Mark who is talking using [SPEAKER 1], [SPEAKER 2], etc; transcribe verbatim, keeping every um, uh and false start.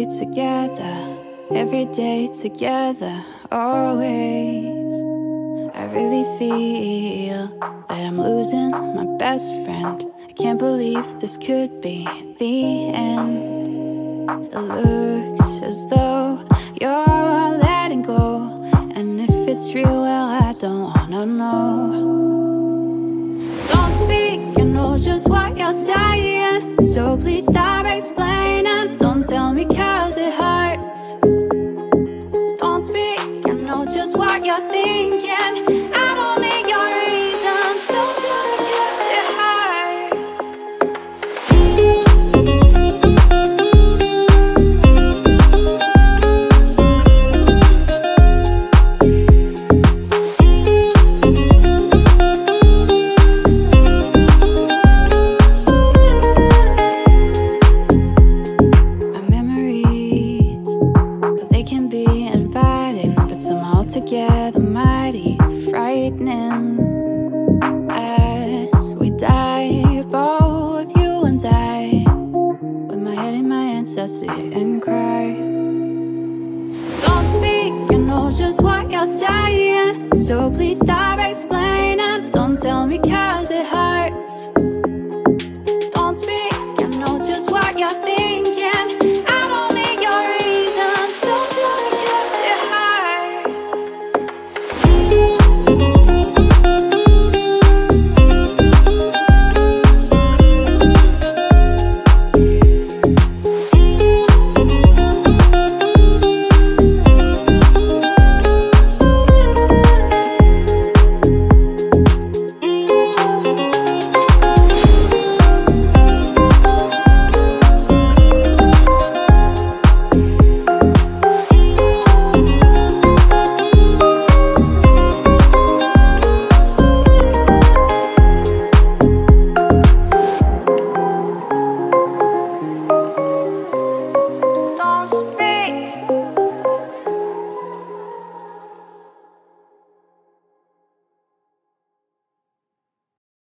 [SPEAKER 1] be together, every day together, always. I really feel that I'm losing my best friend. I can't believe this could be the end. It looks as though you're letting go, and if it's real, well, I don't wanna know. Don't speak, I know just what you're saying, so please stop explaining. Don't tell me cause it hurts. Don't speak, I know just what you're thinking. I don't need your reasons. Don't tell me cause it hurts. My memories, they can be inviting, but somehow together mighty frightening. As we die, both you and I, with my head in my hands, I sit and cry. Don't speak, I know just what you're saying, so please stop explaining. Don't tell me cause it hurts.